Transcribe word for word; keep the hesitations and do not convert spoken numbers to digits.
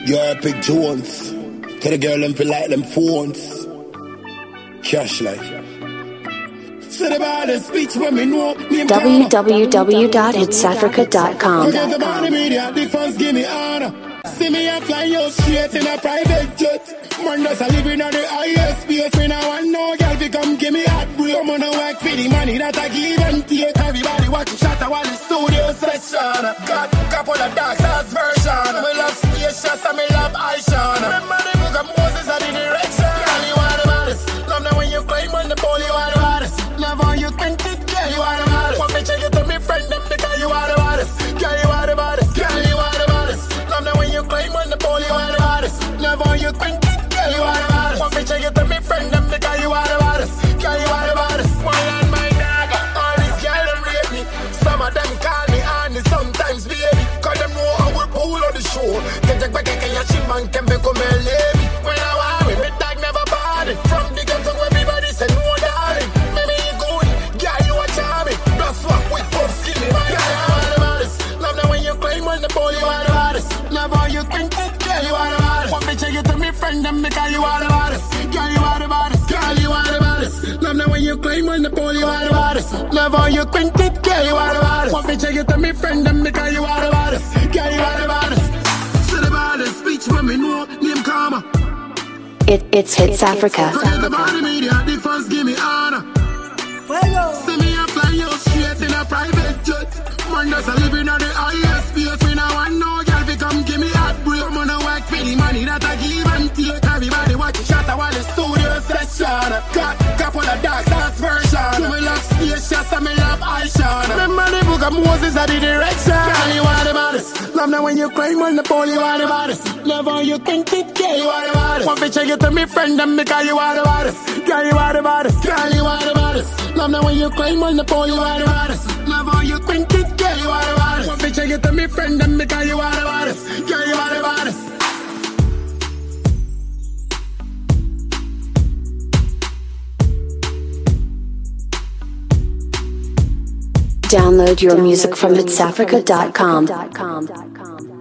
You're Epic Jones. To the girl them feel like them phones. Cash life. So the baddest speech when me know w w w dot hits africa dot com. Forget about the media, the funds give me honor. See me a fly you straight in a private jet. Man just a living on the highest space. Me now want no girl fi come give me hot break. I'm gonna work for the money that I give and take. Everybody watching shot while the studio session. Got a couple of dark sauce version. Me love spacious and me love Aishan. Remember the book of Moses and the direction. Girl, you are the baddest. Love now when you claim on the pole, you are the baddest. Love how you think it, girl, you are the baddest. Want me check it to me friend them because you are the baddest. Girl, you are the baddest. Girl, you are the baddest. Love now when you claim on the pole, you are the baddest. Love how you think it, girl, you are the baddest. Want me check it to me friend them because you are the baddest. Girl, you are the baddest. My and my dog, all these girls them rate me. Some of them call me honey, sometimes baby. Cause them know how we pull on the show. Get your back and your shit man can become a lady. When I worry, me dog never body. From the ghetto everybody say no darling. Maybe you good, girl you a charming. Plus walk with puff skinny. Girl you are the baddest. Love now when you claim on the pole, you are the baddest. Love how you think it, girl you are the baddest. Want me check it to me friend them because you are the baddest. Girl you are the baddest. Girl you are the baddest. Love now when you claim on the pole, you are the baddest. Love how you think it, girl you are the baddest. Want me check it to me friend them because you are the baddest. Girl you are the baddest. So the baddest speech when me know name Karma. It, it's Hits Africa. Forget about the media, the fans give me honor. See me a fly you straight in a private jet. Man just a living on the highest space. Me now want no girl fi come give me hot break. I'm gonna work for the money that I give and take. Everybody watching shot while the studio session. Got couple of dark sauce version. Me love spacious and me love Aishan. Remember the book of Moses and the direction. Girl you are the baddest. Love now when you climb on the pole, you are the baddest. Love how you think it, girl you are the baddest. Want me check it to me friend them because you are the baddest. Girl you are the baddest. Girl you are the baddest. Love now when you climb on the pole, you are the baddest. Love how you think it, girl you are the baddest. Want me check it to me friend them because you are the baddest. Girl you are the baddest. Download your music from hits africa dot com.